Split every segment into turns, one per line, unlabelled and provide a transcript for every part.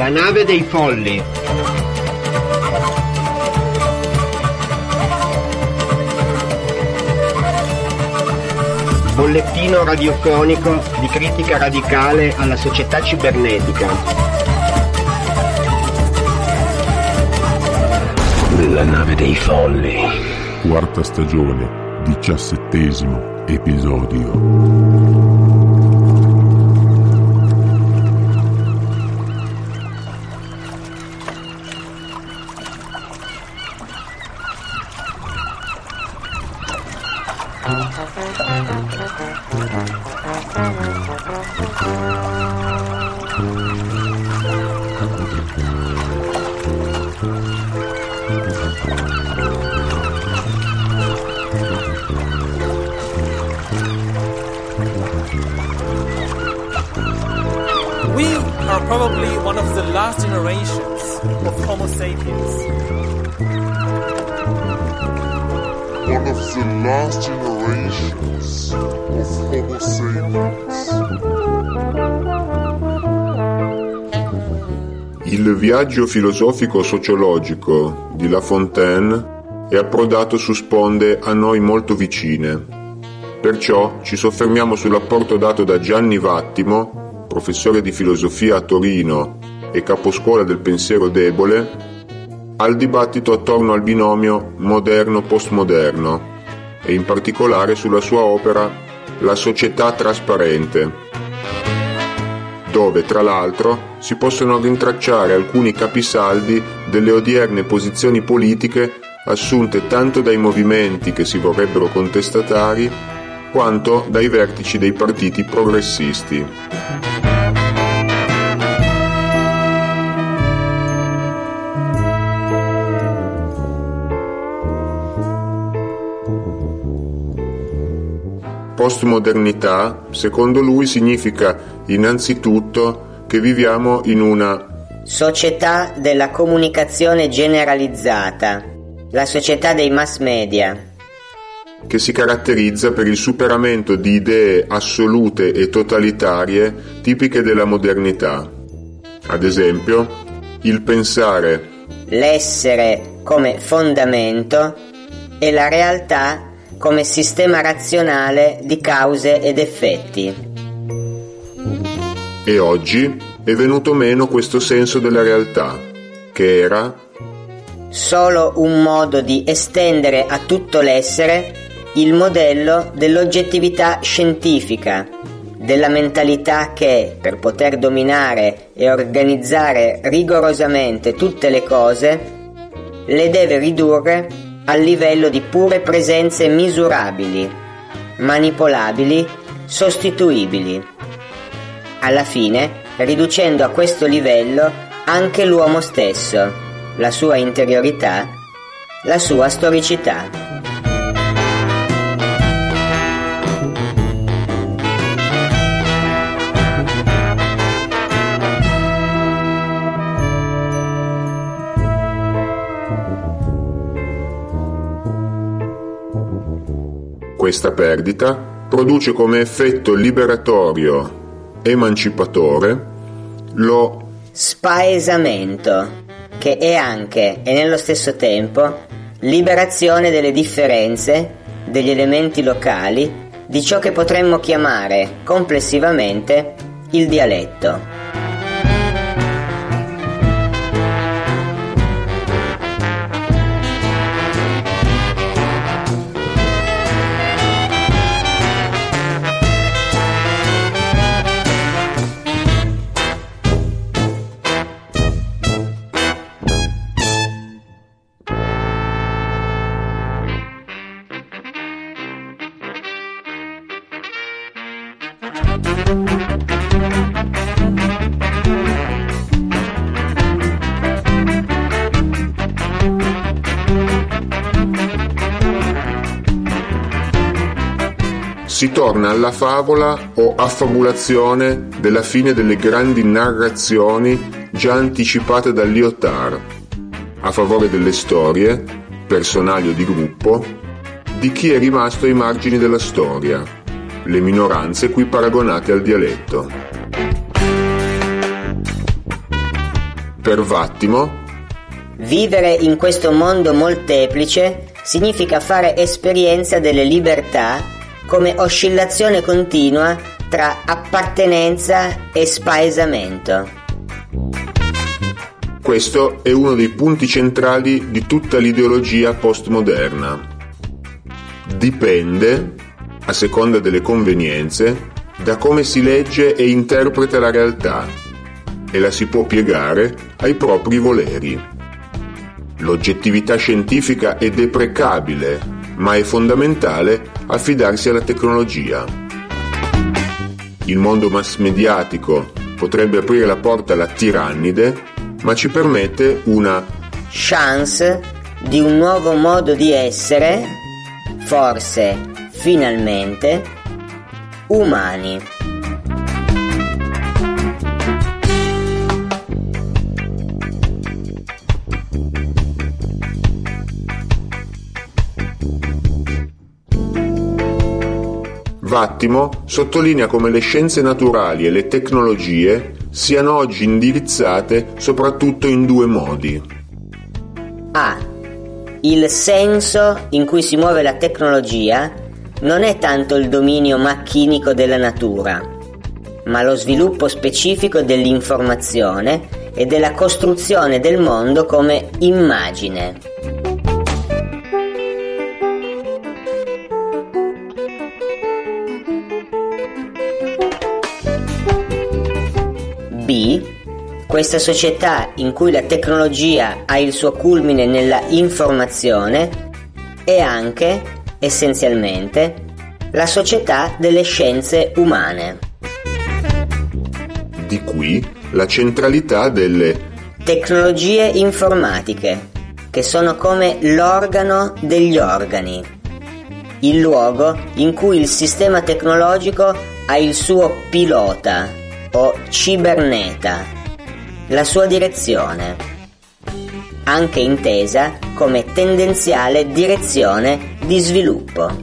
La nave dei folli. Bollettino radiofonico di critica radicale alla società cibernetica. La nave dei folli.
Quarta stagione, 17° episodio.
We are probably one of the last generations of Homo sapiens.
One of the last generations of Homo sapiens.
Il viaggio filosofico-sociologico di La Fontaine è approdato su sponde a noi molto vicine. Perciò ci soffermiamo sull'apporto dato da Gianni Vattimo, professore di filosofia a Torino e caposcuola del pensiero debole, al dibattito attorno al binomio moderno-postmoderno e in particolare sulla sua opera La società trasparente, dove tra l'altro si possono rintracciare alcuni capisaldi delle odierne posizioni politiche assunte tanto dai movimenti che si vorrebbero contestatari quanto dai vertici dei partiti progressisti. Postmodernità, secondo lui, significa innanzitutto che viviamo in una
società della comunicazione generalizzata, la società dei mass media,
che si caratterizza per il superamento di idee assolute e totalitarie tipiche della modernità. Ad esempio, il pensare
l'essere come fondamento e la realtà come sistema razionale di cause ed effetti.
E oggi è venuto meno questo senso della realtà, che era
solo un modo di estendere a tutto l'essere il modello dell'oggettività scientifica, della mentalità che, per poter dominare e organizzare rigorosamente tutte le cose, le deve ridurre al livello di pure presenze misurabili, manipolabili, sostituibili. Alla fine, riducendo a questo livello anche l'uomo stesso, la sua interiorità, la sua storicità.
Questa perdita produce come effetto liberatorio, emancipatore, lo
spaesamento, che è anche e nello stesso tempo liberazione delle differenze, degli elementi locali, di ciò che potremmo chiamare complessivamente il dialetto.
Si torna alla favola o affabulazione della fine delle grandi narrazioni già anticipate da Lyotard, a favore delle storie, personali o di gruppo, di chi è rimasto ai margini della storia, le minoranze qui paragonate al dialetto. Per Vattimo,
vivere in questo mondo molteplice significa fare esperienza delle libertà come oscillazione continua tra appartenenza e spaesamento.
questo è uno dei punti centrali di tutta l'ideologia postmoderna. Dipende, a seconda delle convenienze, da come si legge e interpreta la realtà e la si può piegare ai propri voleri. L'oggettività scientifica è deprecabile, ma è fondamentale affidarsi alla tecnologia. Il mondo mass mediatico potrebbe aprire la porta alla tirannide, ma ci permette una
chance di un nuovo modo di essere, forse, finalmente, umani.
Vattimo sottolinea come le scienze naturali e le tecnologie siano oggi indirizzate soprattutto in due modi.
A. Il senso in cui si muove la tecnologia non è tanto il dominio macchinico della natura, ma lo sviluppo specifico dell'informazione e della costruzione del mondo come immagine. B. Questa società in cui la tecnologia ha il suo culmine nella informazione è anche, essenzialmente, la società delle scienze umane.
Di qui la centralità delle
tecnologie informatiche, che sono come l'organo degli organi, il luogo in cui il sistema tecnologico ha il suo pilota o ciberneta, la sua direzione, anche intesa come tendenziale direzione di sviluppo.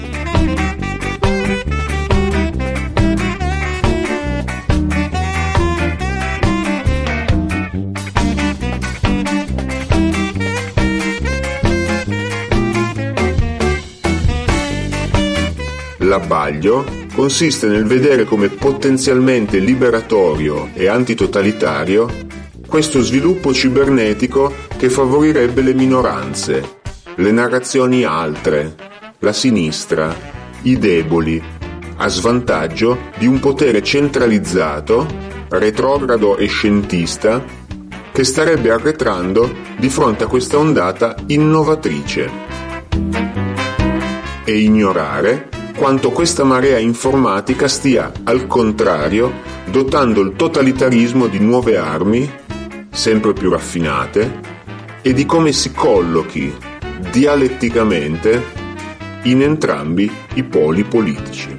L'abbaglio consiste nel vedere come potenzialmente liberatorio e antitotalitario questo sviluppo cibernetico che favorirebbe le minoranze, le narrazioni altre, la sinistra, i deboli, a svantaggio di un potere centralizzato, retrogrado e scientista che starebbe arretrando di fronte a questa ondata innovatrice. E ignorare quanto questa marea informatica stia, al contrario, dotando il totalitarismo di nuove armi, sempre più raffinate, e di come si collochi dialetticamente in entrambi i poli politici.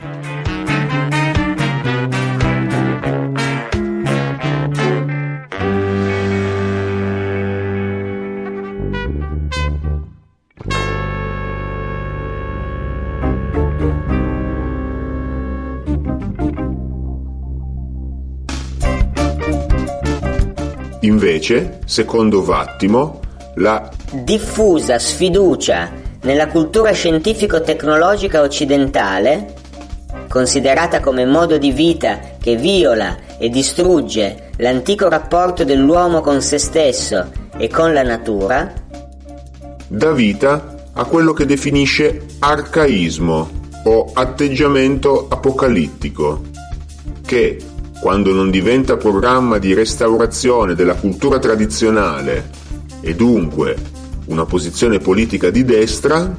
Invece, secondo Vattimo, la
diffusa sfiducia nella cultura scientifico-tecnologica occidentale, considerata come modo di vita che viola e distrugge l'antico rapporto dell'uomo con se stesso e con la natura,
dà vita a quello che definisce arcaismo o atteggiamento apocalittico, che, quando non diventa programma di restaurazione della cultura tradizionale e dunque una posizione politica di destra,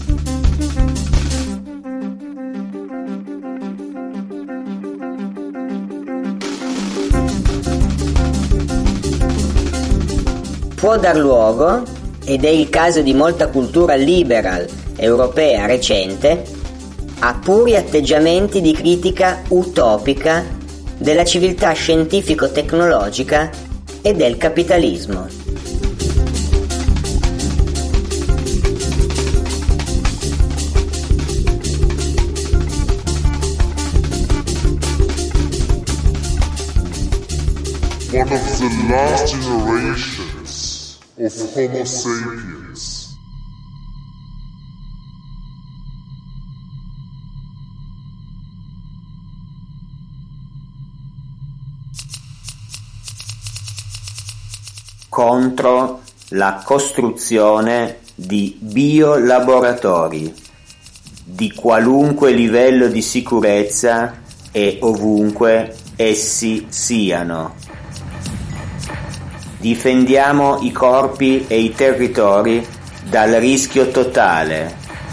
può dar luogo, ed è il caso di molta cultura liberal europea recente, a puri atteggiamenti di critica utopica della civiltà scientifico-tecnologica e del capitalismo.
one of the last generations of Homo sapiens.
Contro la costruzione di biolaboratori di qualunque livello di sicurezza e ovunque essi siano. Difendiamo i corpi e i territori dal rischio totale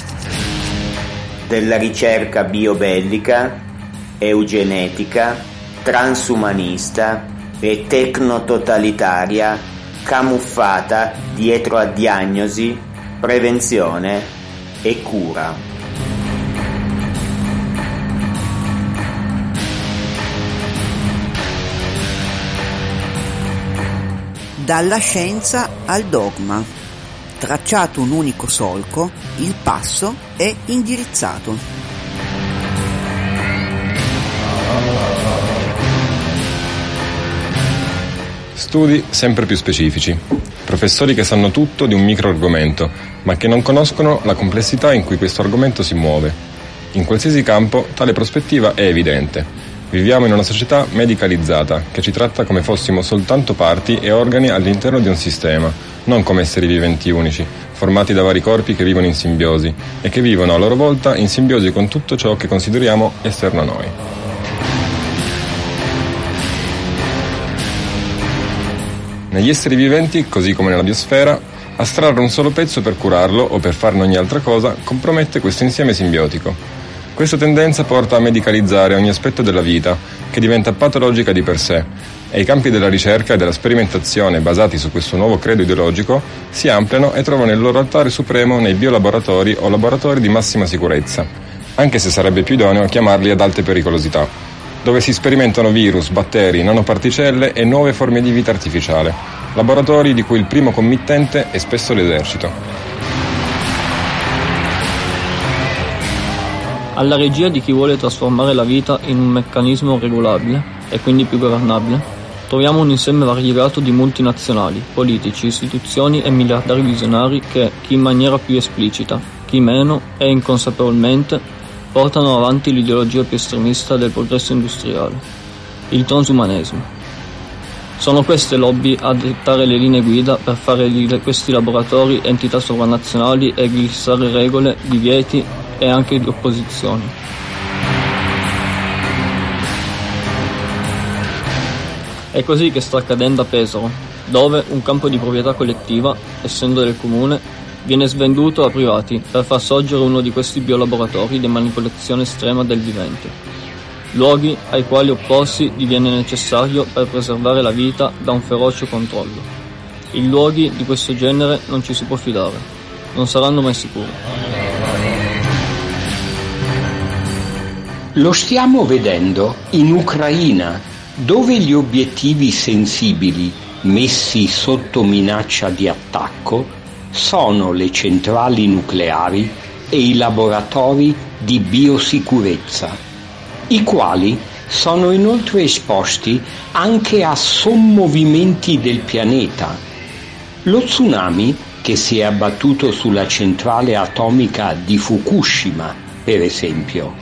della ricerca biobellica, eugenetica, transumanista e tecnototalitaria camuffata dietro a diagnosi, prevenzione e cura.
Dalla scienza al dogma, tracciato un unico solco, il passo è indirizzato.
Studi sempre più specifici, professori che sanno tutto di un microargomento, ma che non conoscono la complessità in cui questo argomento si muove. In qualsiasi campo tale prospettiva è evidente. Viviamo in una società medicalizzata, che ci tratta come fossimo soltanto parti e organi all'interno di un sistema, non come esseri viventi unici, formati da vari corpi che vivono in simbiosi e che vivono a loro volta in simbiosi con tutto ciò che consideriamo esterno a noi. Negli esseri viventi, così come nella biosfera, astrarre un solo pezzo per curarlo o per farne ogni altra cosa compromette questo insieme simbiotico. Questa tendenza porta a medicalizzare ogni aspetto della vita, che diventa patologica di per sé, e i campi della ricerca e della sperimentazione basati su questo nuovo credo ideologico si ampliano e trovano il loro altare supremo nei biolaboratori o laboratori di massima sicurezza, anche se sarebbe più idoneo chiamarli ad alte pericolosità, dove si sperimentano virus, batteri, nanoparticelle e nuove forme di vita artificiale, laboratori di cui il primo committente è spesso l'esercito.
Alla regia di chi vuole trasformare la vita in un meccanismo regolabile e quindi più governabile, troviamo un insieme variegato di multinazionali, politici, istituzioni e miliardari visionari che, chi in maniera più esplicita, chi meno e inconsapevolmente, portano avanti l'ideologia più estremista del progresso industriale, il transumanesimo. Sono queste lobby a dettare le linee guida per fare di questi laboratori entità sovranazionali e glissare regole, divieti e anche di opposizioni. È così che sta accadendo a Pesaro, dove un campo di proprietà collettiva, essendo del comune, viene svenduto a privati per far sorgere uno di questi biolaboratori di manipolazione estrema del vivente, luoghi ai quali opporsi diviene necessario per preservare la vita da un feroce controllo. In luoghi di questo genere non ci si può fidare, non saranno mai sicuri.
Lo stiamo vedendo in Ucraina, dove gli obiettivi sensibili messi sotto minaccia di attacco sono le centrali nucleari e i laboratori di biosicurezza, i quali sono inoltre esposti anche a sommovimenti del pianeta. Lo tsunami che si è abbattuto sulla centrale atomica di Fukushima, per esempio.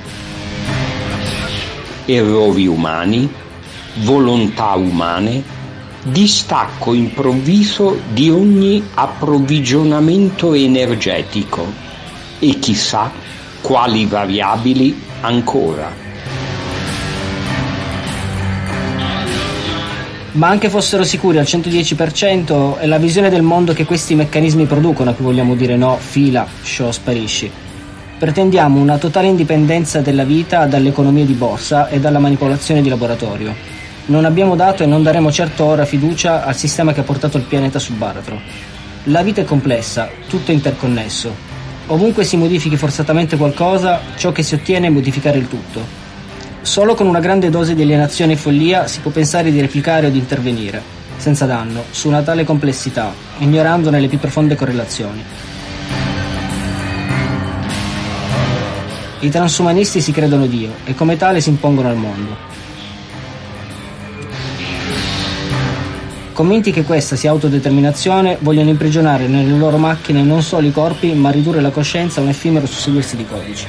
Errori umani, volontà umane, distacco improvviso di ogni approvvigionamento energetico e chissà quali variabili ancora.
Ma anche fossero sicuri al 110%, è la visione del mondo che questi meccanismi producono a cui vogliamo dire no, fila, show, sparisci. Pretendiamo una totale indipendenza della vita dall'economia di borsa e dalla manipolazione di laboratorio. Non abbiamo dato e non daremo certo ora fiducia al sistema che ha portato il pianeta sul baratro. La vita è complessa, tutto è interconnesso. Ovunque si modifichi forzatamente qualcosa, ciò che si ottiene è modificare il tutto. Solo con una grande dose di alienazione e follia si può pensare di replicare o di intervenire, senza danno, su una tale complessità, ignorandone le più profonde correlazioni. I transumanisti si credono Dio e come tale si impongono al mondo. Convinti che questa sia autodeterminazione, vogliono imprigionare nelle loro macchine non solo i corpi, ma ridurre la coscienza a un effimero susseguirsi di codici.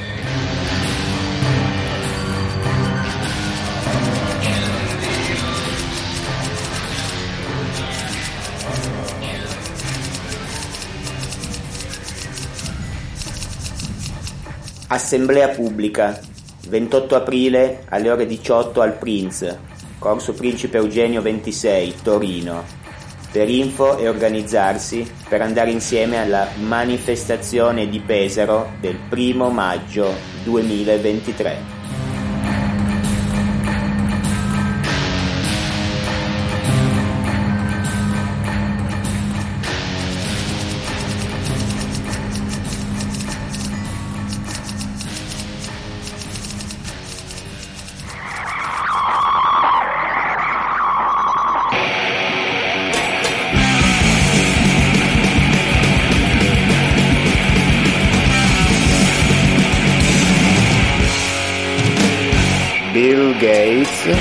Assemblea pubblica, 28 aprile alle ore 18 al Prince, Corso Principe Eugenio 26, Torino. Per info e organizzarsi per andare insieme alla manifestazione di Pesaro del 1 maggio 2023.
Bill Gates,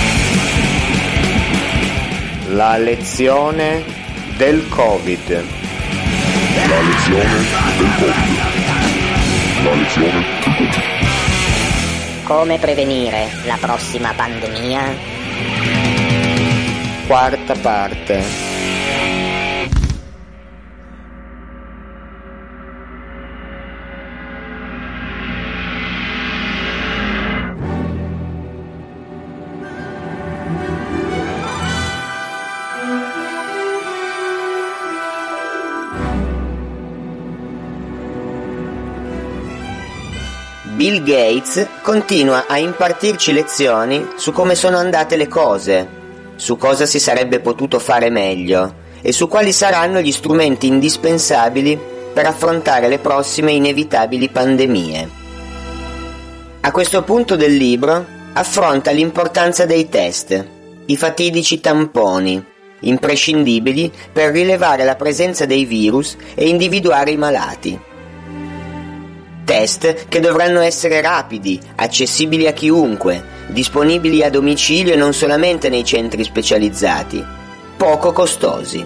la lezione del Covid.
La lezione del Covid. La lezione del Covid.
Come prevenire la prossima pandemia?
Quarta parte.
Bill Gates continua a impartirci lezioni su come sono andate le cose, su cosa si sarebbe potuto fare meglio e su quali saranno gli strumenti indispensabili per affrontare le prossime inevitabili pandemie. A questo punto del libro affronta l'importanza dei test, i fatidici tamponi, imprescindibili per rilevare la presenza dei virus e individuare i malati. Test che dovranno essere rapidi, accessibili a chiunque, disponibili a domicilio e non solamente nei centri specializzati, poco costosi.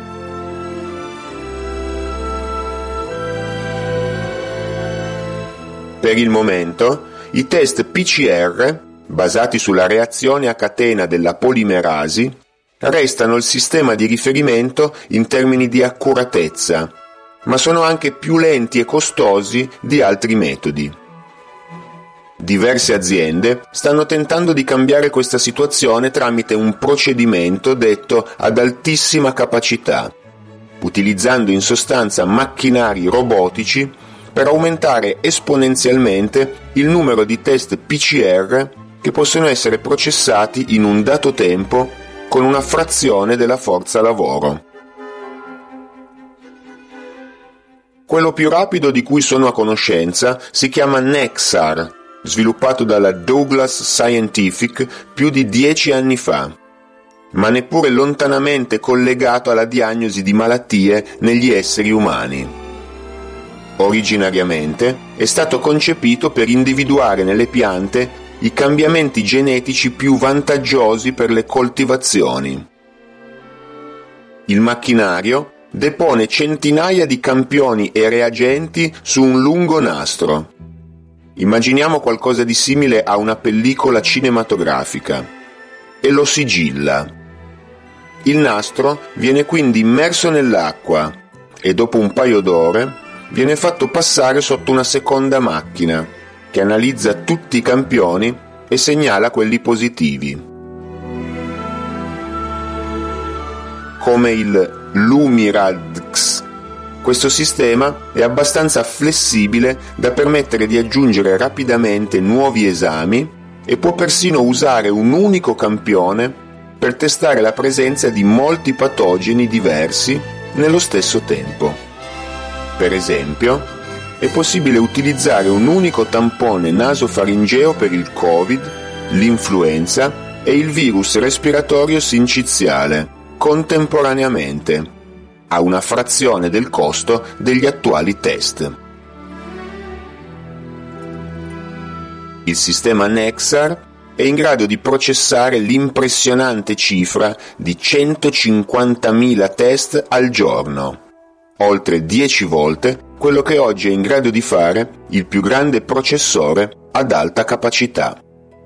Per il momento, i test PCR, basati sulla reazione a catena della polimerasi, restano il sistema di riferimento in termini di accuratezza, ma sono anche più lenti e costosi di altri metodi. Diverse aziende stanno tentando di cambiare questa situazione tramite un procedimento detto ad altissima capacità, utilizzando in sostanza macchinari robotici per aumentare esponenzialmente il numero di test PCR che possono essere processati in un dato tempo con una frazione della forza lavoro. Quello più rapido di cui sono a conoscenza si chiama Nexar, sviluppato dalla Douglas Scientific più di 10 anni fa, ma neppure lontanamente collegato alla diagnosi di malattie negli esseri umani. Originariamente è stato concepito per individuare nelle piante i cambiamenti genetici più vantaggiosi per le coltivazioni. Il macchinario depone centinaia di campioni e reagenti su un lungo nastro. Immaginiamo qualcosa di simile a una pellicola cinematografica e lo sigilla. Il nastro viene quindi immerso nell'acqua e dopo un paio d'ore viene fatto passare sotto una seconda macchina che analizza tutti i campioni e segnala quelli positivi. Come il LumiRadx, questo sistema è abbastanza flessibile da permettere di aggiungere rapidamente nuovi esami e può persino usare un unico campione per testare la presenza di molti patogeni diversi nello stesso tempo. Per esempio, è possibile utilizzare un unico tampone nasofaringeo per il Covid, l'influenza e il virus respiratorio sinciziale contemporaneamente, a una frazione del costo degli attuali test. Il sistema Nexar è in grado di processare l'impressionante cifra di 150.000 test al giorno, oltre 10 volte quello che oggi è in grado di fare il più grande processore ad alta capacità.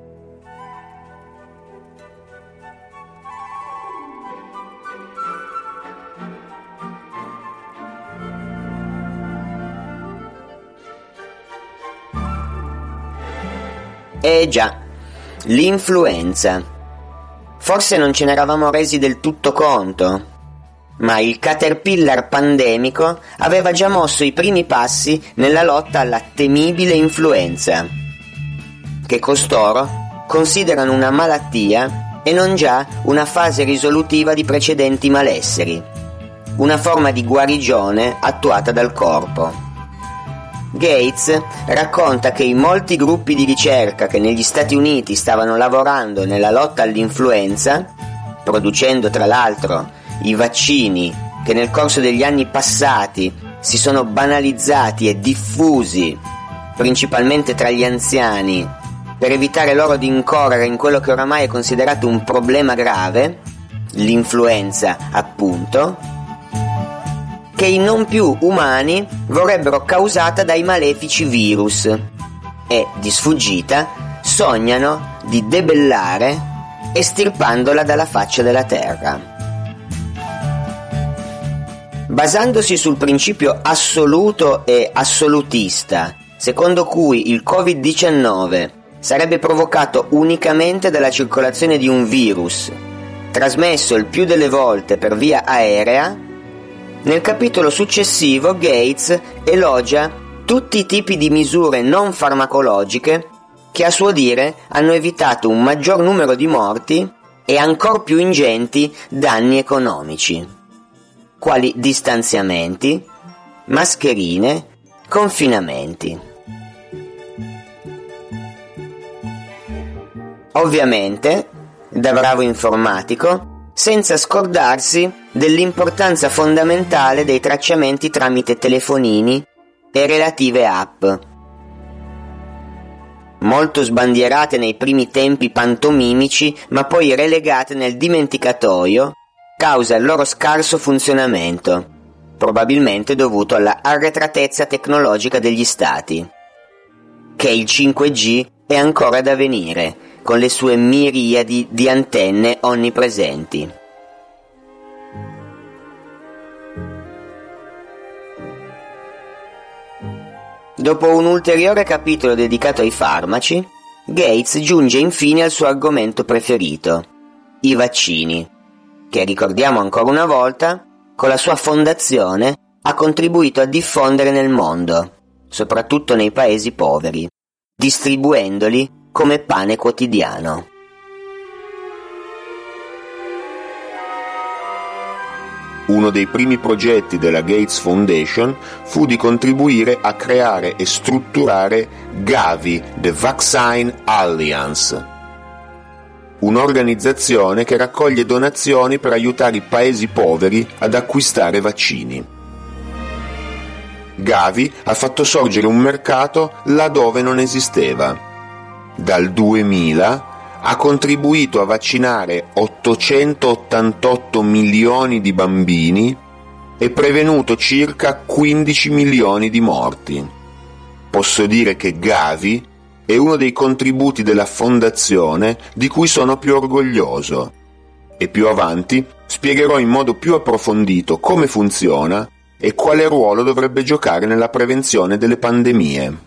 Già, l'influenza. Forse non ce ne eravamo resi del tutto conto, ma il caterpillar pandemico aveva già mosso i primi passi nella lotta alla temibile influenza, che costoro considerano una malattia e non già una fase risolutiva di precedenti malesseri, una forma di guarigione attuata dal corpo. Gates racconta che i molti gruppi di ricerca che negli Stati Uniti stavano lavorando nella lotta all'influenza, producendo tra l'altro i vaccini che nel corso degli anni passati si sono banalizzati e diffusi principalmente tra gli anziani per evitare loro di incorrere in quello che oramai è considerato un problema grave, l'influenza appunto, che i non più umani vorrebbero causata dai malefici virus e, di sfuggita, sognano di debellare estirpandola dalla faccia della terra. Basandosi sul principio assoluto e assolutista, secondo cui il Covid-19 sarebbe provocato unicamente dalla circolazione di un virus, trasmesso il più delle volte per via aerea, nel capitolo successivo Gates elogia tutti i tipi di misure non farmacologiche che a suo dire hanno evitato un maggior numero di morti e ancor più ingenti danni economici, quali distanziamenti, mascherine, confinamenti. Ovviamente, da bravo informatico, senza scordarsi dell'importanza fondamentale dei tracciamenti tramite telefonini e relative app. Molto sbandierate nei primi tempi pantomimici, ma poi relegate nel dimenticatoio causa il loro scarso funzionamento, probabilmente dovuto alla arretratezza tecnologica degli stati. Che il 5G è ancora da venire, con le sue miriadi di antenne onnipresenti. Dopo un ulteriore capitolo dedicato ai farmaci, Gates giunge infine al suo argomento preferito, i vaccini, che, ricordiamo ancora una volta, con la sua fondazione ha contribuito a diffondere nel mondo, soprattutto nei paesi poveri, distribuendoli come pane quotidiano.
Uno dei primi progetti della Gates Foundation fu di contribuire a creare e strutturare Gavi, The Vaccine Alliance, un'organizzazione che raccoglie donazioni per aiutare i paesi poveri ad acquistare vaccini. Gavi ha fatto sorgere un mercato laddove non esisteva. Dal 2000 ha contribuito a vaccinare 888 milioni di bambini e prevenuto circa 15 milioni di morti. Posso dire che Gavi è uno dei contributi della fondazione di cui sono più orgoglioso, e più avanti spiegherò in modo più approfondito come funziona e quale ruolo dovrebbe giocare nella prevenzione delle pandemie.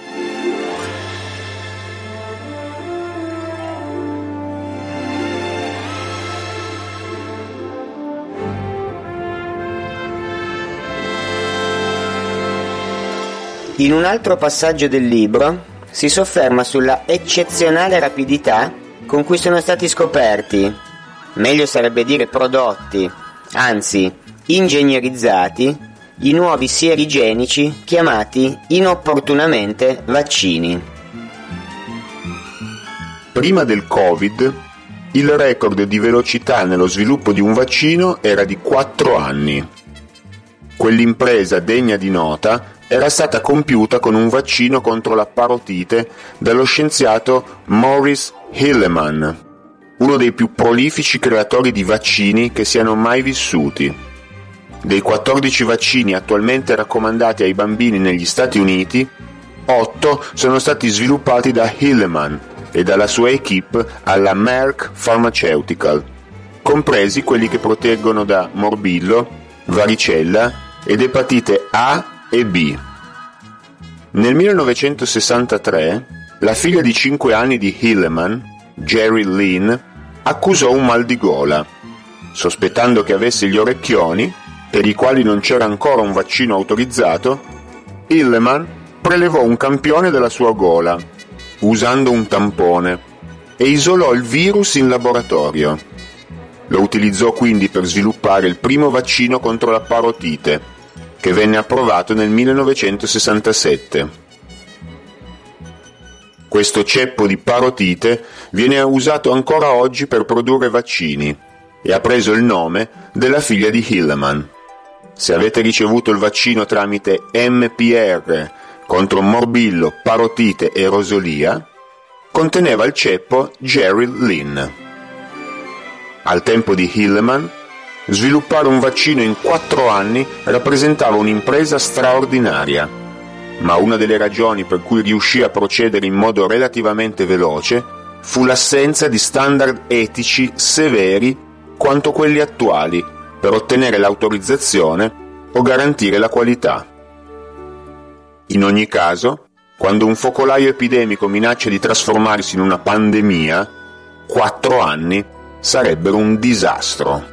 In un altro passaggio del libro si sofferma sulla eccezionale rapidità con cui sono stati scoperti, meglio sarebbe dire prodotti, anzi ingegnerizzati, i nuovi sieri genici chiamati inopportunamente vaccini.
Prima del Covid, il record di velocità nello sviluppo di un vaccino era di 4 anni. Quell'impresa degna di nota era stata compiuta con un vaccino contro la parotite dallo scienziato Maurice Hilleman, uno dei più prolifici creatori di vaccini che siano mai vissuti. Dei 14 vaccini attualmente raccomandati ai bambini negli Stati Uniti, 8 sono stati sviluppati da Hilleman e dalla sua equipe alla Merck Pharmaceutical, compresi quelli che proteggono da morbillo, varicella ed epatite A e B. Nel 1963, la figlia di 5 anni di Hilleman, Jerry Lynn, accusò un mal di gola. Sospettando che avesse gli orecchioni, per i quali non c'era ancora un vaccino autorizzato, Hilleman prelevò un campione della sua gola, usando un tampone, e isolò il virus in laboratorio. Lo utilizzò quindi per sviluppare il primo vaccino contro la parotite, che venne approvato nel 1967. Questo ceppo di parotite viene usato ancora oggi per produrre vaccini e ha preso il nome della figlia di Hilleman. Se avete ricevuto il vaccino tramite MPR contro morbillo, parotite e rosolia, conteneva il ceppo Jerry Lynn. Al tempo di Hilleman, sviluppare un vaccino in 4 anni rappresentava un'impresa straordinaria, ma una delle ragioni per cui riuscì a procedere in modo relativamente veloce fu l'assenza di standard etici severi quanto quelli attuali per ottenere l'autorizzazione o garantire la qualità. In ogni caso, quando un focolaio epidemico minaccia di trasformarsi in una pandemia, 4 anni sarebbero un disastro.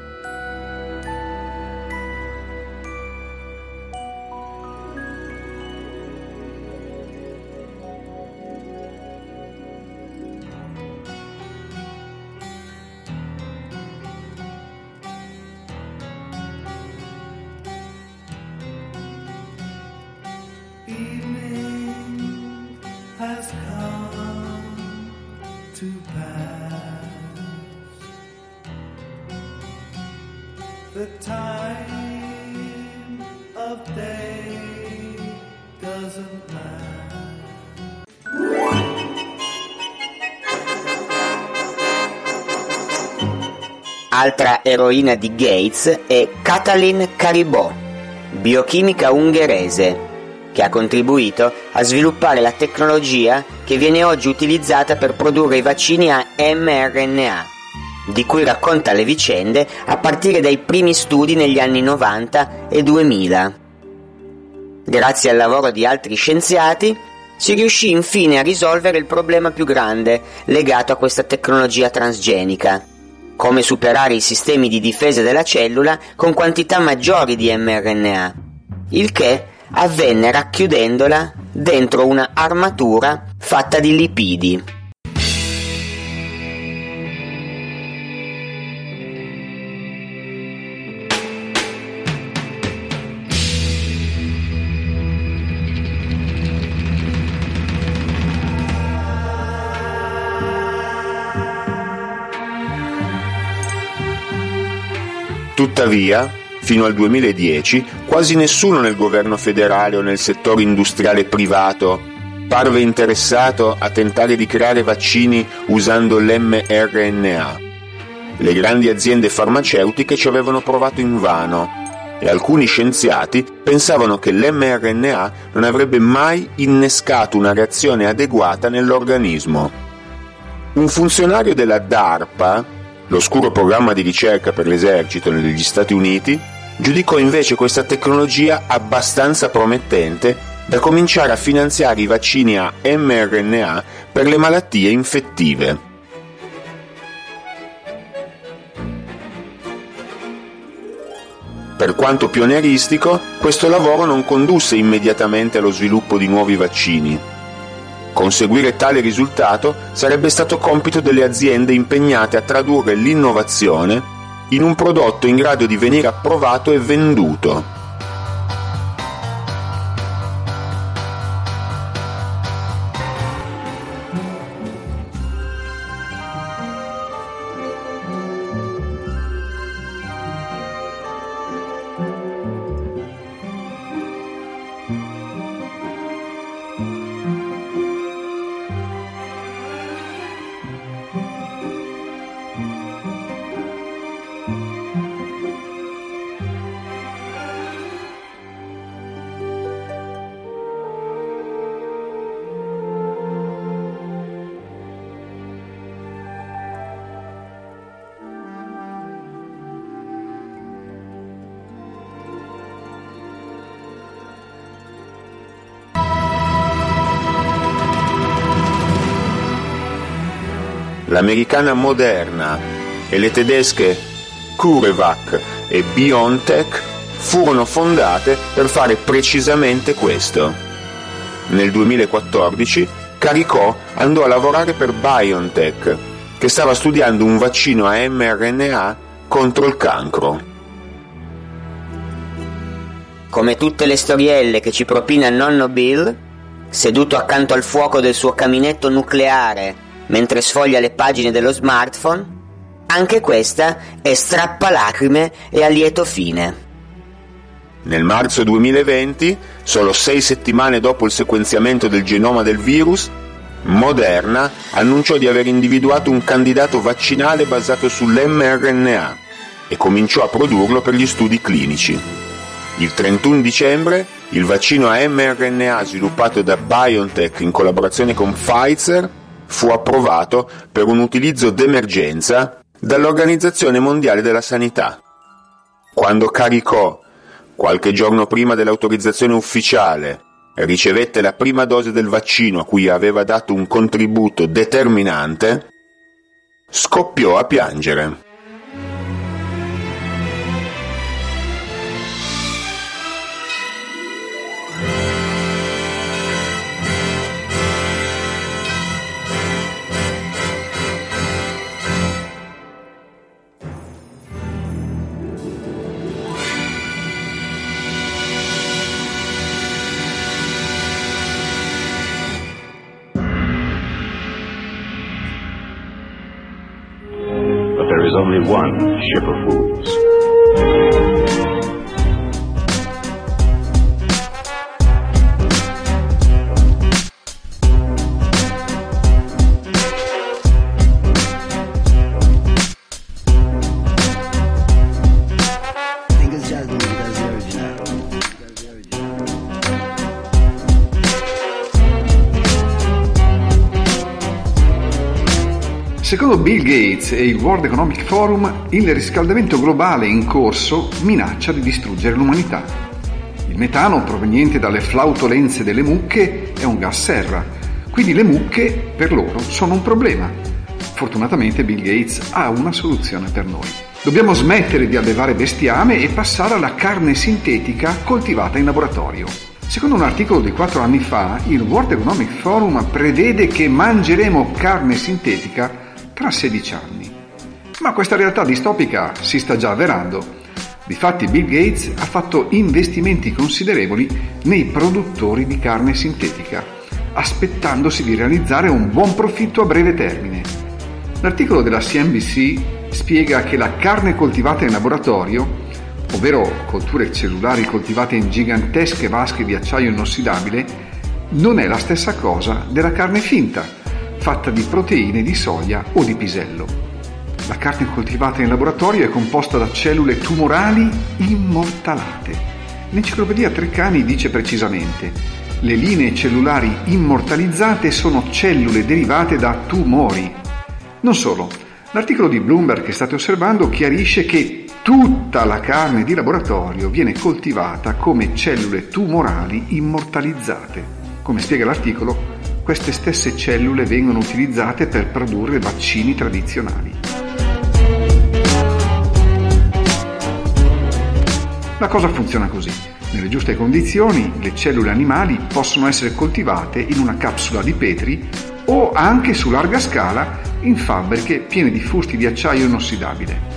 Has come to pass. The time of day doesn't last.
Altra eroina di Gates è Katalin Karikó, biochimica ungherese, che ha contribuito a sviluppare la tecnologia che viene oggi utilizzata per produrre i vaccini a mRNA, di cui racconta le vicende a partire dai primi studi negli anni 90 e 2000. Grazie al lavoro di altri scienziati, si riuscì infine a risolvere il problema più grande legato a questa tecnologia transgenica: come superare i sistemi di difesa della cellula con quantità maggiori di mRNA, il che avvenne racchiudendola dentro una armatura fatta di lipidi.
Tuttavia, fino al 2010, quasi nessuno nel governo federale o nel settore industriale privato parve interessato a tentare di creare vaccini usando l'mRNA. Le grandi aziende farmaceutiche ci avevano provato invano e alcuni scienziati pensavano che l'mRNA non avrebbe mai innescato una reazione adeguata nell'organismo. Un funzionario della DARPA, l'oscuro programma di ricerca per l'esercito negli Stati Uniti, giudicò invece questa tecnologia abbastanza promettente da cominciare a finanziare i vaccini a mRNA per le malattie infettive. Per quanto pionieristico, questo lavoro non condusse immediatamente allo sviluppo di nuovi vaccini. Conseguire tale risultato sarebbe stato compito delle aziende impegnate a tradurre l'innovazione in un prodotto in grado di venire approvato e venduto. L'americana Moderna e le tedesche CureVac e BioNTech furono fondate per fare precisamente questo. Nel 2014 Caricò andò a lavorare per BioNTech, che stava studiando un vaccino a mRNA contro il cancro.
Come tutte le storielle che ci propina il nonno Bill, seduto accanto al fuoco del suo caminetto nucleare mentre sfoglia le pagine dello smartphone, anche questa è strappalacrime e a lieto fine.
Nel marzo 2020, solo 6 settimane dopo il sequenziamento del genoma del virus, Moderna annunciò di aver individuato un candidato vaccinale basato sull'mRNA e cominciò a produrlo per gli studi clinici. Il 31 dicembre, il vaccino a mRNA sviluppato da BioNTech in collaborazione con Pfizer fu approvato per un utilizzo d'emergenza dall'Organizzazione Mondiale della Sanità. Quando Caricò, qualche giorno prima dell'autorizzazione ufficiale, ricevette la prima dose del vaccino a cui aveva dato un contributo determinante, scoppiò a piangere.
There is only one ship of fools.
Secondo Bill Gates e il World Economic Forum, il riscaldamento globale in corso minaccia di distruggere l'umanità. Il metano proveniente dalle flautolenze delle mucche è un gas serra, quindi le mucche per loro sono un problema. Fortunatamente Bill Gates ha una soluzione per noi. Dobbiamo smettere di allevare bestiame e passare alla carne sintetica coltivata in laboratorio. Secondo un articolo di 4 anni fa, il World Economic Forum prevede che mangeremo carne sintetica tra 16 anni. Ma questa realtà distopica si sta già avverando. Difatti Bill Gates ha fatto investimenti considerevoli nei produttori di carne sintetica, aspettandosi di realizzare un buon profitto a breve termine. L'articolo della CNBC spiega che la carne coltivata in laboratorio, ovvero colture cellulari coltivate in gigantesche vasche di acciaio inossidabile, non è la stessa cosa della carne finta, fatta di proteine di soia o di pisello. La carne coltivata in laboratorio è composta da cellule tumorali immortalate. L'enciclopedia Treccani dice precisamente: le linee cellulari immortalizzate sono cellule derivate da tumori. Non solo, l'articolo di Bloomberg che state osservando chiarisce che tutta la carne di laboratorio viene coltivata come cellule tumorali immortalizzate. Come spiega l'articolo, queste stesse cellule vengono utilizzate per produrre vaccini tradizionali. La cosa funziona così. Nelle giuste condizioni, le cellule animali possono essere coltivate in una capsula di Petri o anche su larga scala in fabbriche piene di fusti di acciaio inossidabile.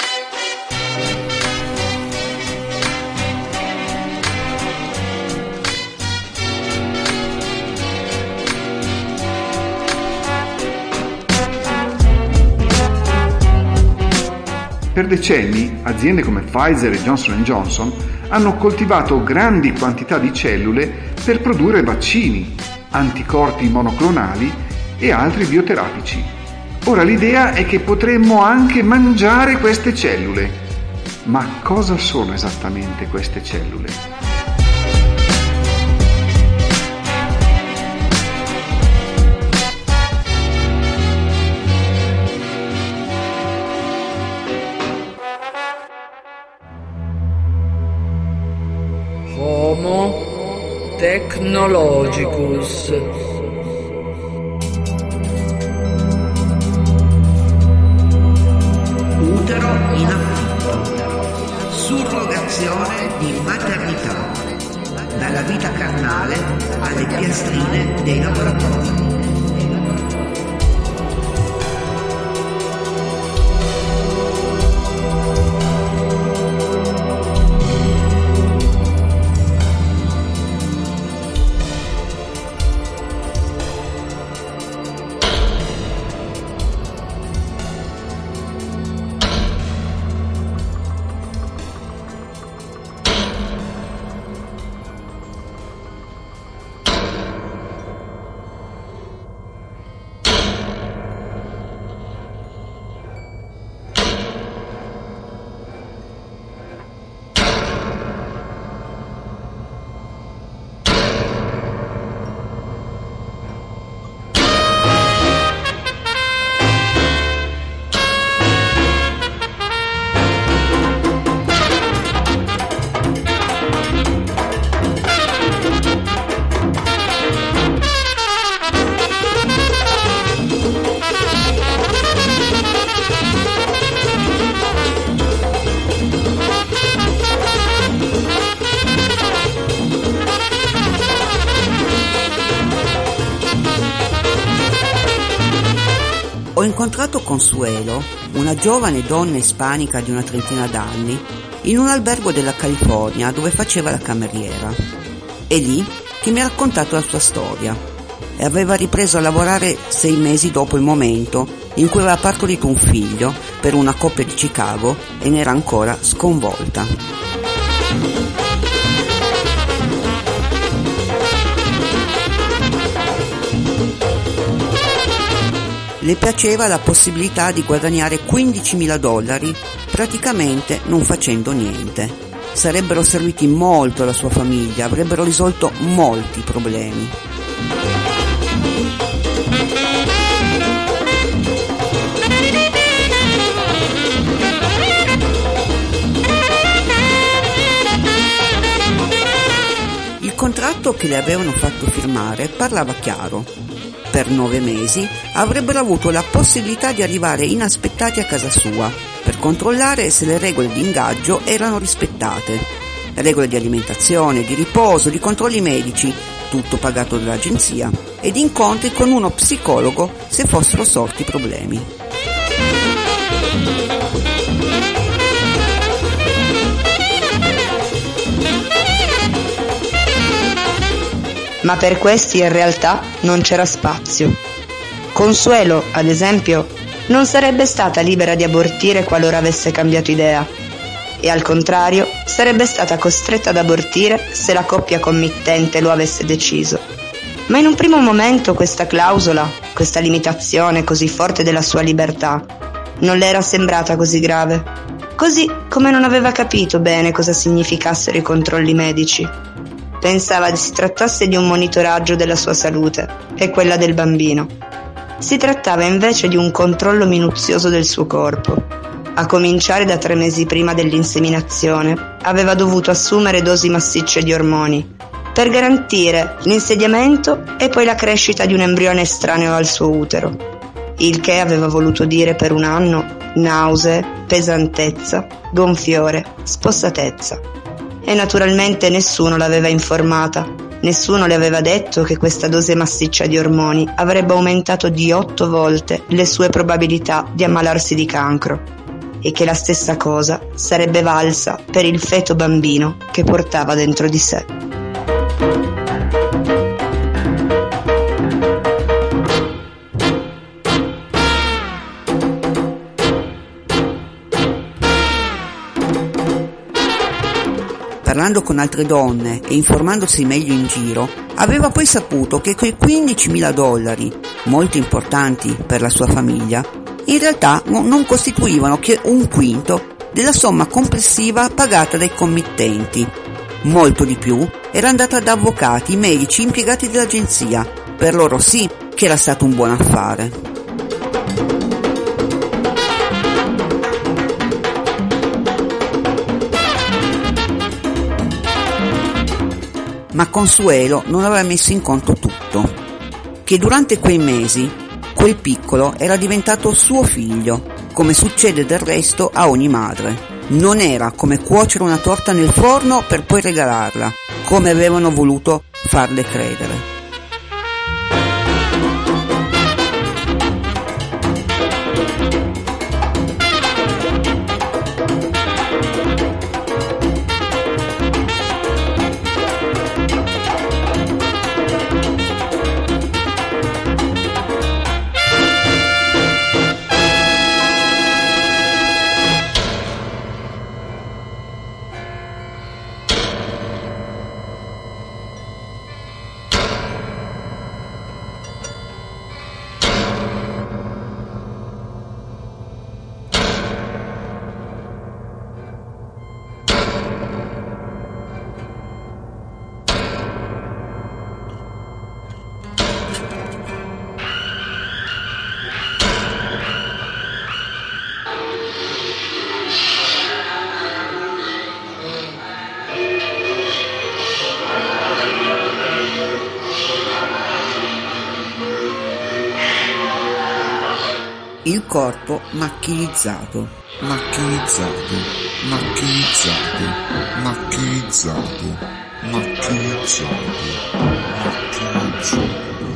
Per decenni, aziende come Pfizer e Johnson & Johnson hanno coltivato grandi quantità di cellule per produrre vaccini, anticorpi monoclonali e altri bioterapici. Ora l'idea è che potremmo anche mangiare queste cellule. Ma cosa sono esattamente queste cellule?
Homo technologicus.
Utero in affitto. Surrogazione di maternità. Dalla vita carnale alle piastrine dei laboratori. Ho incontrato Consuelo, una giovane donna ispanica di una trentina d'anni, in un albergo della California dove faceva la cameriera. È lì che mi ha raccontato la sua storia. E aveva ripreso a lavorare 6 mesi dopo il momento in cui aveva partorito un figlio per una coppia di Chicago e ne era ancora sconvolta. Le piaceva la possibilità di guadagnare $15.000 praticamente non facendo niente. Sarebbero serviti molto alla sua famiglia, avrebbero risolto molti problemi. Il contratto che le avevano fatto firmare parlava chiaro. Per 9 mesi avrebbero avuto la possibilità di arrivare inaspettati a casa sua per controllare se le regole di ingaggio erano rispettate. Regole di alimentazione, di riposo, di controlli medici, tutto pagato dall'agenzia, ed incontri con uno psicologo se fossero sorti problemi.
Ma per questi in realtà non c'era spazio. Consuelo, ad esempio, non sarebbe stata libera di abortire qualora avesse cambiato idea, e al contrario sarebbe stata costretta ad abortire se la coppia committente lo avesse deciso. Ma in un primo momento questa clausola, questa limitazione così forte della sua libertà, non le era sembrata così grave, così come non aveva capito bene cosa significassero i controlli medici. Pensava si trattasse di un monitoraggio della sua salute e quella del bambino. Si trattava invece di un controllo minuzioso del suo corpo. A cominciare da 3 mesi prima dell'inseminazione, aveva dovuto assumere dosi massicce di ormoni per garantire l'insediamento e poi la crescita di un embrione estraneo al suo utero. Il che aveva voluto dire per 1 anno nausee, pesantezza, gonfiore, spossatezza. E naturalmente nessuno l'aveva informata, nessuno le aveva detto che questa dose massiccia di ormoni avrebbe aumentato di 8 volte le sue probabilità di ammalarsi di cancro e che la stessa cosa sarebbe valsa per il feto bambino che portava dentro di sé.
Parlando con altre donne e informandosi meglio in giro, Aveva poi saputo che quei $15.000, molto importanti per la sua famiglia, in realtà non costituivano che un quinto della somma complessiva pagata dai committenti. Molto di più era andata ad avvocati, medici, impiegati dell'agenzia. Per loro sì che era stato un buon affare. Ma Consuelo non aveva messo in conto tutto, che durante quei mesi quel piccolo era diventato suo figlio, come succede del resto a ogni madre. Non era come cuocere una torta nel forno per poi regalarla, come avevano voluto farle credere. Il corpo macchinizzato,
macchinizzato, macchinizzato, macchinizzato, macchinizzato, macchinizzato.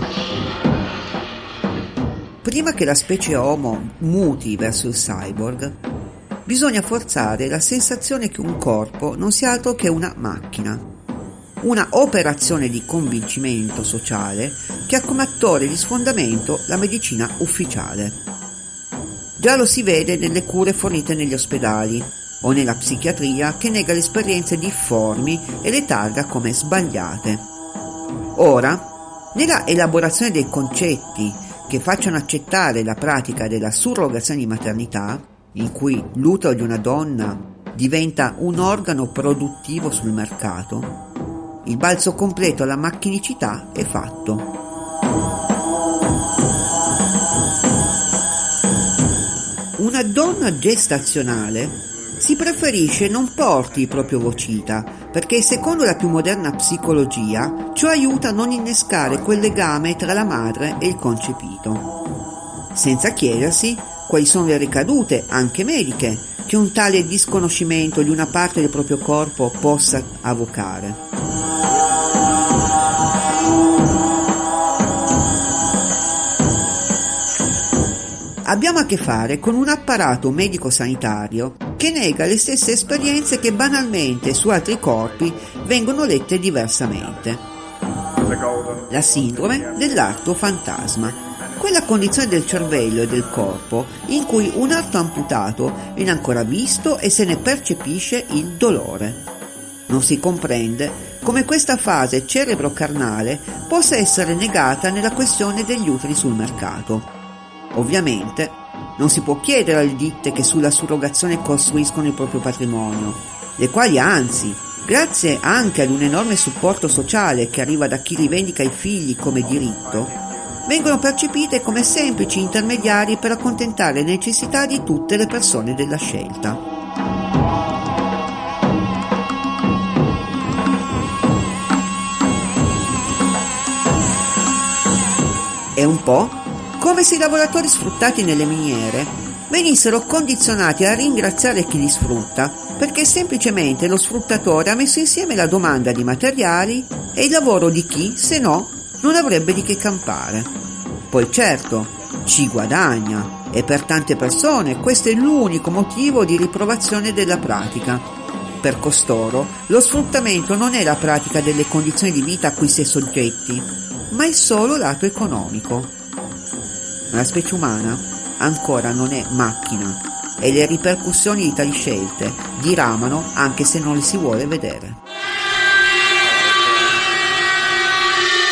Prima che la specie Homo muti verso il cyborg, bisogna forzare la sensazione che un corpo non sia altro che una macchina, una operazione di convincimento sociale che ha come attore di sfondamento la medicina ufficiale. Già lo si vede nelle cure fornite negli ospedali o nella psichiatria, che nega le esperienze difformi e le targa come sbagliate. Ora, nella elaborazione dei concetti che facciano accettare la pratica della surrogazione di maternità, in cui l'utero di una donna diventa un organo produttivo sul mercato, il balzo completo alla macchinicità è fatto. Una donna gestazionale si preferisce non porti il proprio vocita, perché secondo la più moderna psicologia ciò aiuta a non innescare quel legame tra la madre e il concepito, senza chiedersi quali sono le ricadute, anche mediche, che un tale disconoscimento di una parte del proprio corpo possa avocare. Abbiamo a che fare con un apparato medico-sanitario che nega le stesse esperienze che banalmente su altri corpi vengono lette diversamente. La sindrome dell'arto fantasma, quella condizione del cervello e del corpo in cui un arto amputato viene ancora visto e se ne percepisce il dolore. Non si comprende come questa fase cerebro-carnale possa essere negata nella questione degli uteri sul mercato. Ovviamente non si può chiedere alle ditte che sulla surrogazione costruiscono il proprio patrimonio, le quali anzi, grazie anche ad un enorme supporto sociale che arriva da chi rivendica i figli come diritto, vengono percepite come semplici intermediari per accontentare le necessità di tutte le persone della scelta. È un po' come se i lavoratori sfruttati nelle miniere venissero condizionati a ringraziare chi li sfrutta perché semplicemente lo sfruttatore ha messo insieme la domanda di materiali e il lavoro di chi, se no, non avrebbe di che campare. Poi certo, ci guadagna e per tante persone questo è l'unico motivo di riprovazione della pratica. Per costoro, lo sfruttamento non è la pratica delle condizioni di vita a cui si è soggetti, ma il solo lato economico. La specie umana ancora non è macchina e le ripercussioni di tali scelte diramano anche se non le si vuole vedere.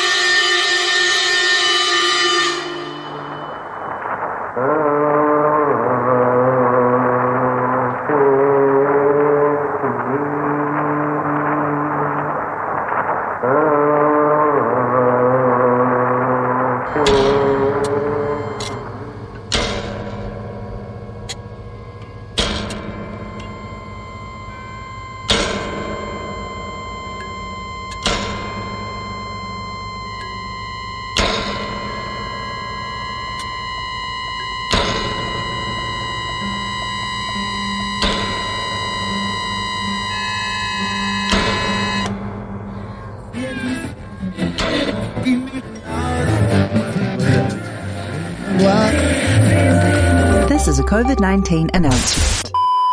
is a COVID-19 announcement.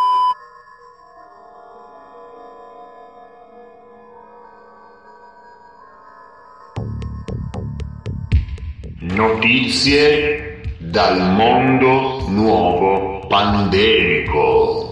Notizie dal mondo nuovo pandemico.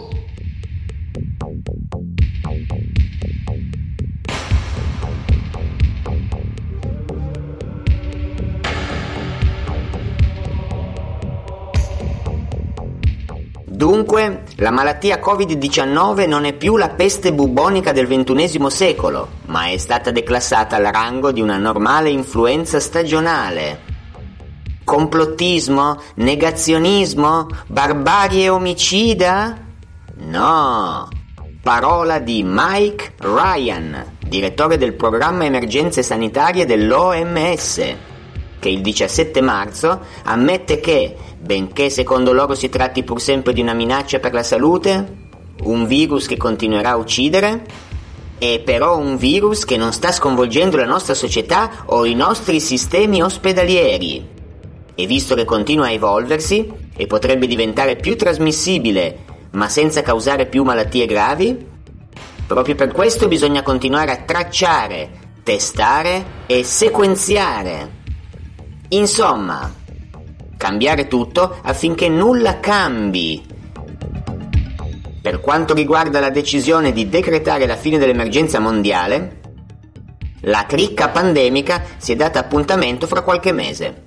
Dunque, la malattia Covid-19 non è più la peste bubonica del XXI secolo, ma è stata declassata al rango di una normale influenza stagionale. Complottismo? Negazionismo? Barbarie omicida? No! Parola di Mike Ryan, direttore del programma emergenze sanitarie dell'OMS, che il 17 marzo ammette che, benché secondo loro si tratti pur sempre di una minaccia per la salute, un virus che continuerà a uccidere, è però un virus che non sta sconvolgendo la nostra società o i nostri sistemi ospedalieri. E visto che continua a evolversi e potrebbe diventare più trasmissibile, ma senza causare più malattie gravi, proprio per questo bisogna continuare a tracciare, testare e sequenziare. Insomma, cambiare tutto affinché nulla cambi. Per quanto riguarda la decisione di decretare la fine dell'emergenza mondiale, la cricca pandemica si è data appuntamento fra qualche mese.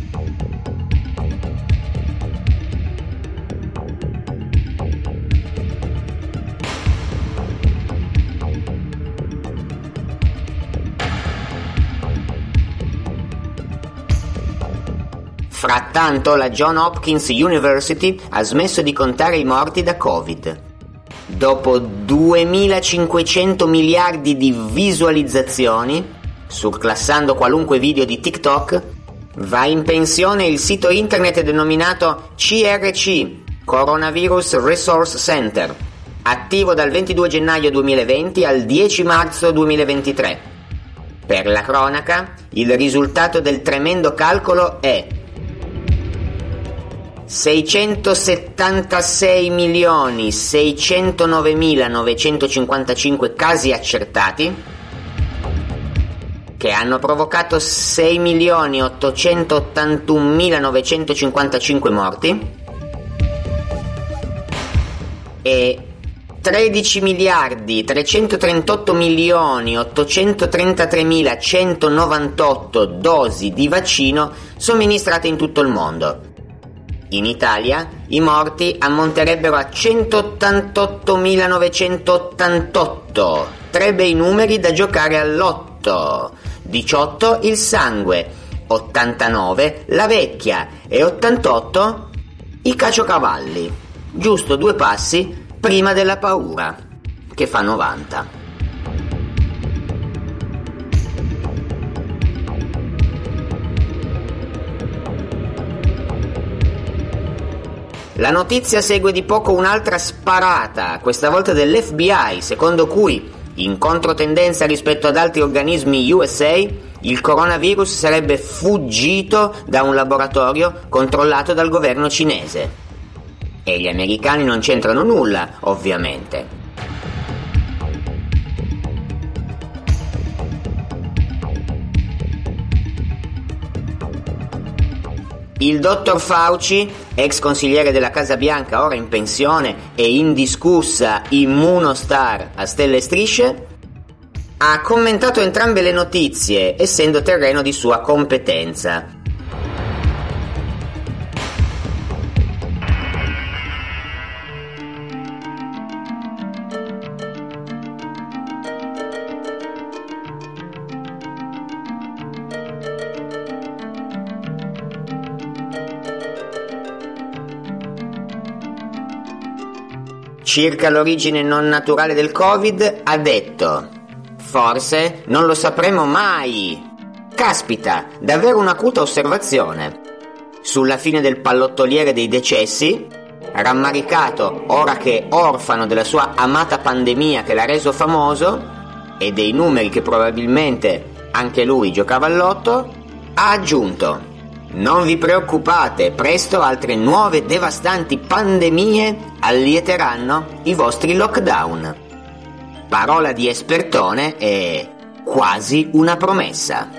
Frattanto la Johns Hopkins University ha smesso di contare i morti da Covid. Dopo 2.500 miliardi di visualizzazioni, surclassando qualunque video di TikTok, va in pensione il sito internet denominato CRC, Coronavirus Resource Center, attivo dal 22 gennaio 2020 al 10 marzo 2023. Per la cronaca, il risultato del tremendo calcolo è 676.609.955 casi accertati, che hanno provocato 6.881.955 morti, e 13.338.833.198 dosi di vaccino somministrate in tutto il mondo. In Italia i morti ammonterebbero a 188.988, 3 bei numeri da giocare all'8, 18 il sangue, 89 la vecchia e 88 i caciocavalli, giusto 2 passi prima della paura, che fa 90. La notizia segue di poco un'altra sparata, questa volta dell'FBI, secondo cui, in controtendenza rispetto ad altri organismi USA, il coronavirus sarebbe fuggito da un laboratorio controllato dal governo cinese. E gli americani non c'entrano nulla, ovviamente. Il dottor Fauci, ex consigliere della Casa Bianca, ora in pensione e indiscussa immunostar a stelle e strisce, ha commentato entrambe le notizie, essendo terreno di sua competenza. Circa l'origine non naturale del Covid ha detto: forse non lo sapremo mai. Caspita, davvero un'acuta osservazione. Sulla fine del pallottoliere dei decessi, rammaricato ora che orfano della sua amata pandemia che l'ha reso famoso e dei numeri che probabilmente anche lui giocava all'otto, ha aggiunto: Non vi preoccupate, presto altre nuove devastanti pandemie allieteranno i vostri lockdown. Parola di espertone e quasi una promessa.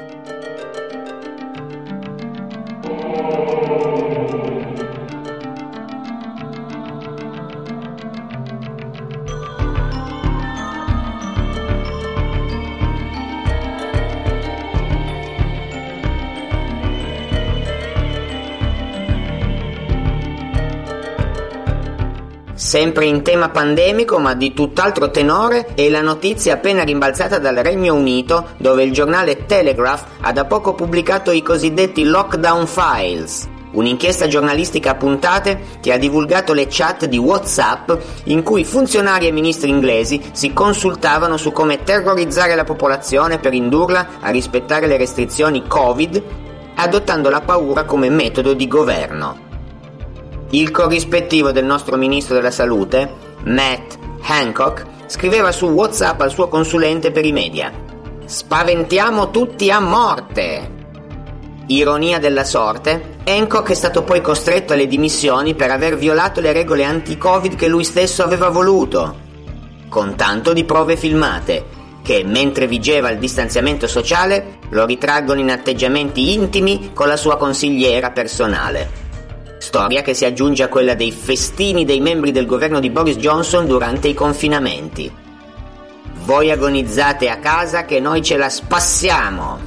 Sempre in tema pandemico, ma di tutt'altro tenore, è la notizia appena rimbalzata dal Regno Unito, dove il giornale Telegraph ha da poco pubblicato i cosiddetti Lockdown Files, un'inchiesta giornalistica a puntate che ha divulgato le chat di WhatsApp in cui funzionari e ministri inglesi si consultavano su come terrorizzare la popolazione per indurla a rispettare le restrizioni Covid, adottando la paura come metodo di governo. Il corrispettivo del nostro ministro della salute, Matt Hancock, scriveva su WhatsApp al suo consulente per i media: "Spaventiamo tutti a morte". Ironia della sorte, Hancock è stato poi costretto alle dimissioni per aver violato le regole anti-Covid che lui stesso aveva voluto, con tanto di prove filmate che, mentre vigeva il distanziamento sociale, lo ritraggono in atteggiamenti intimi con la sua consigliera personale. Storia che si aggiunge a quella dei festini dei membri del governo di Boris Johnson durante i confinamenti. Voi agonizzate a casa che noi ce la spassiamo.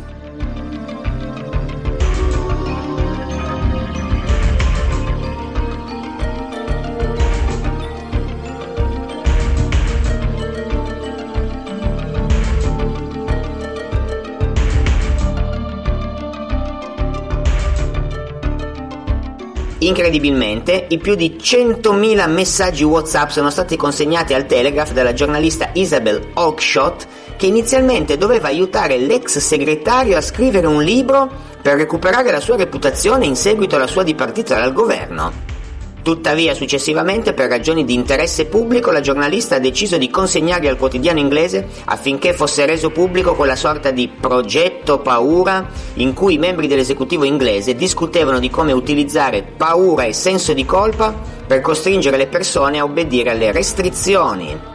Incredibilmente, i più di 100.000 messaggi WhatsApp sono stati consegnati al Telegraph dalla giornalista Isabel Oakeshott, che inizialmente doveva aiutare l'ex segretario a scrivere un libro per recuperare la sua reputazione in seguito alla sua dipartita dal governo. Tuttavia, successivamente, per ragioni di interesse pubblico, la giornalista ha deciso di consegnarli al quotidiano inglese affinché fosse reso pubblico quella sorta di progetto paura in cui i membri dell'esecutivo inglese discutevano di come utilizzare paura e senso di colpa per costringere le persone a obbedire alle restrizioni.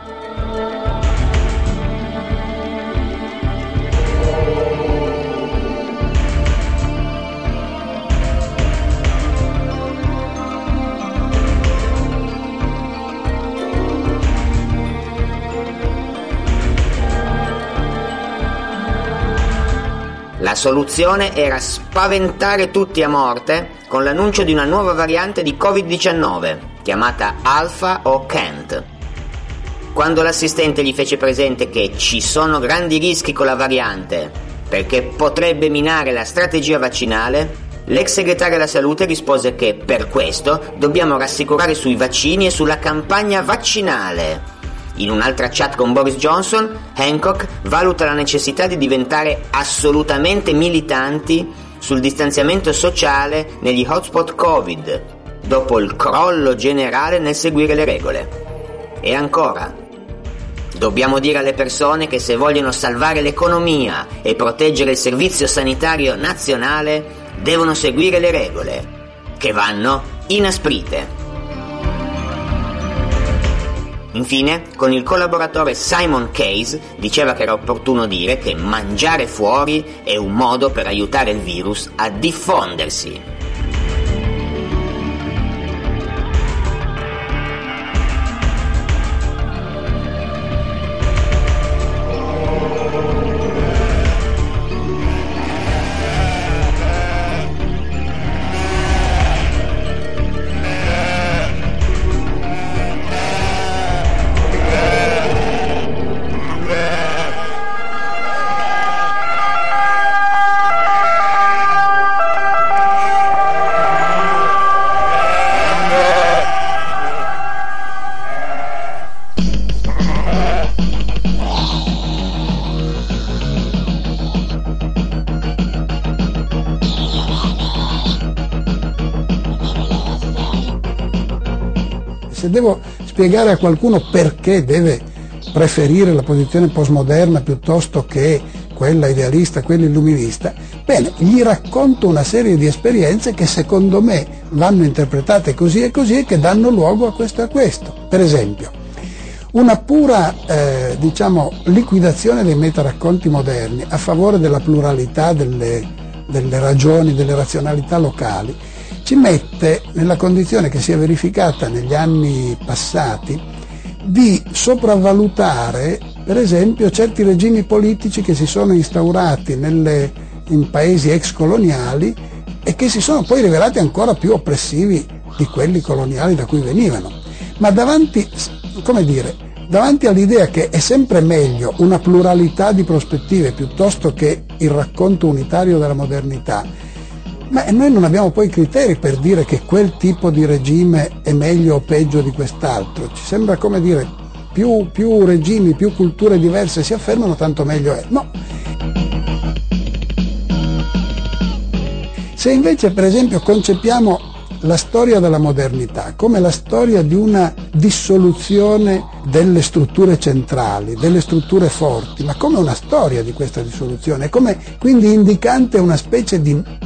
La soluzione era spaventare tutti a morte con l'annuncio di una nuova variante di Covid-19, chiamata Alpha o Kent. Quando l'assistente gli fece presente che ci sono grandi rischi con la variante, perché potrebbe minare la strategia vaccinale, l'ex segretario della salute rispose che per questo dobbiamo rassicurare sui vaccini e sulla campagna vaccinale. In un'altra chat con Boris Johnson, Hancock valuta la necessità di diventare assolutamente militanti sul distanziamento sociale negli hotspot Covid, dopo il crollo generale nel seguire le regole. E ancora, dobbiamo dire alle persone che se vogliono salvare l'economia e proteggere il servizio sanitario nazionale, devono seguire le regole, che vanno inasprite. Infine, con il collaboratore Simon Case diceva che era opportuno dire che mangiare fuori è un modo per aiutare il virus a diffondersi.
Se devo spiegare a qualcuno perché deve preferire la posizione postmoderna piuttosto che quella idealista, quella illuminista, bene, gli racconto una serie di esperienze che secondo me vanno interpretate così e così e che danno luogo a questo e a questo. Per esempio, una pura liquidazione dei metaracconti moderni a favore della pluralità delle ragioni, delle razionalità locali, ci mette nella condizione che si è verificata negli anni passati di sopravvalutare per esempio certi regimi politici che si sono instaurati in paesi ex coloniali e che si sono poi rivelati ancora più oppressivi di quelli coloniali da cui venivano. Ma davanti all'idea che è sempre meglio una pluralità di prospettive piuttosto che il racconto unitario della modernità, ma noi non abbiamo poi criteri per dire che quel tipo di regime è meglio o peggio di quest'altro. Ci sembra più regimi, più culture diverse si affermano, tanto meglio è. No. Se invece per esempio concepiamo la storia della modernità come la storia di una dissoluzione delle strutture centrali, delle strutture forti, ma come una storia di questa dissoluzione, come quindi indicante una specie di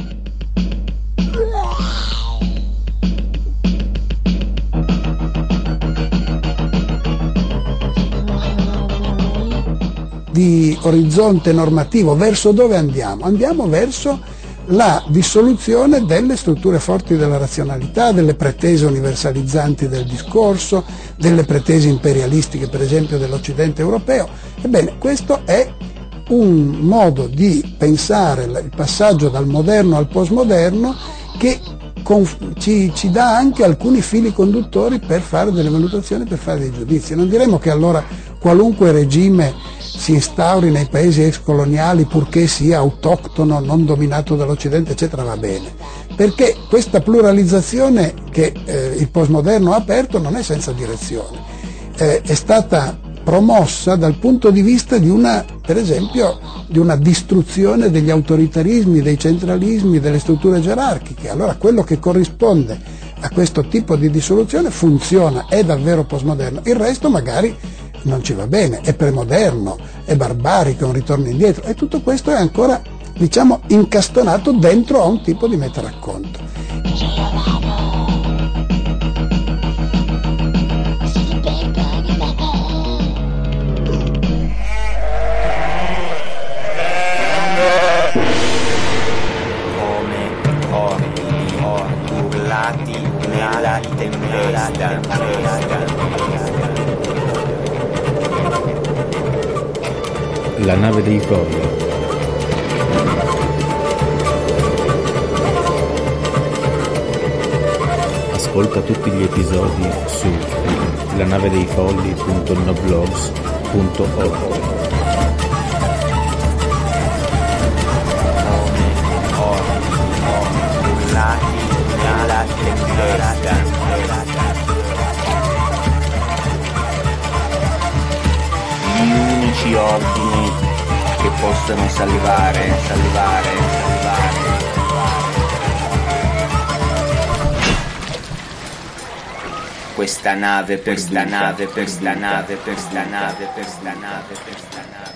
orizzonte normativo, verso dove andiamo? Andiamo verso la dissoluzione delle strutture forti della razionalità, delle pretese universalizzanti del discorso, delle pretese imperialistiche per esempio dell'Occidente europeo. Ebbene, questo è un modo di pensare il passaggio dal moderno al postmoderno che ci dà anche alcuni fili conduttori per fare delle valutazioni, per fare dei giudizi. Non diremo che allora qualunque regime si instauri nei paesi ex coloniali purché sia autoctono, non dominato dall'Occidente, eccetera, va bene, perché questa pluralizzazione che il postmoderno ha aperto non è senza direzione, è stata promossa dal punto di vista per esempio di una distruzione degli autoritarismi, dei centralismi, delle strutture gerarchiche. Allora quello che corrisponde a questo tipo di dissoluzione funziona, è davvero postmoderno, il resto magari non ci va bene, è premoderno, è barbarico, è un ritorno indietro, e tutto questo è ancora, incastonato dentro a un tipo di metaracconto.
Urlati nella tempesta.
La nave dei folli. Ascolta tutti gli episodi su lanavedeifolli.noblogs.org.
Gli unici ordini che possono salvare. Questa nave perduta.